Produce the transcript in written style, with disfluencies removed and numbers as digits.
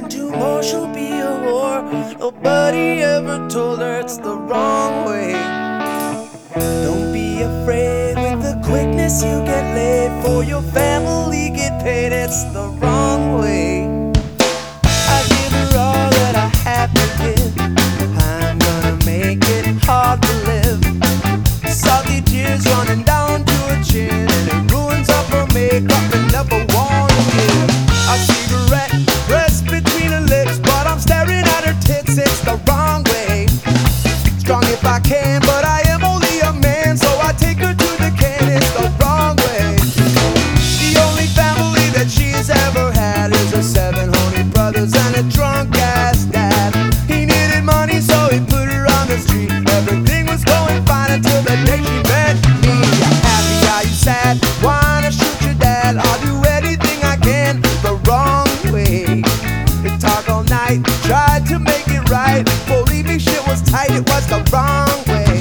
and tomorrow she'll be a whore. Nobody ever told her it's the wrong way. Don't be afraid with the quickness you get laid. For your family get paid, it's the wrong way. I give her all that I have to give. I'm gonna make it hard to live. Salty tears running down to her chin, and it ruins up her makeup and never wanna give. A cigarette pressed between her lips, but I'm staring at her tits, it's the wrong way. Strong if I can, but I am only a man, so I take her to the can, it's the wrong way. The only family that she's ever had is her 7 honey brothers and a drunk ass dad. He needed money, so he put her on the street. Everything was going fine until the day she met me. Happy, are you sad? Wanna shoot your dad? I'll do anything I can the wrong way. They talk all night, tried to make it right. Believe me, shit was tight, it was the wrong way.